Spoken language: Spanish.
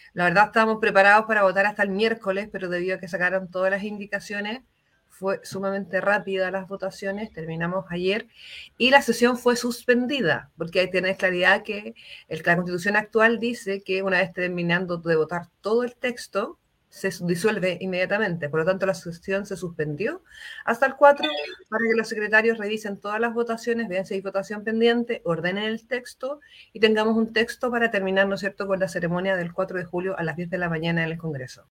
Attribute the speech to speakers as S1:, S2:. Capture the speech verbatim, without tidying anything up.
S1: La verdad estábamos preparados para votar hasta el miércoles, pero debido a que sacaron todas las indicaciones, fue sumamente rápida las votaciones, terminamos ayer y la sesión fue suspendida, porque ahí tienes claridad que el, la constitución actual dice que una vez terminando de votar todo el texto, se disuelve inmediatamente. Por lo tanto, la sesión se suspendió hasta el cuatro para que los secretarios revisen todas las votaciones, vean si hay votación pendiente, ordenen el texto y tengamos un texto para terminar, ¿no es cierto?, con la ceremonia del cuatro de julio a las diez de la mañana en el Congreso.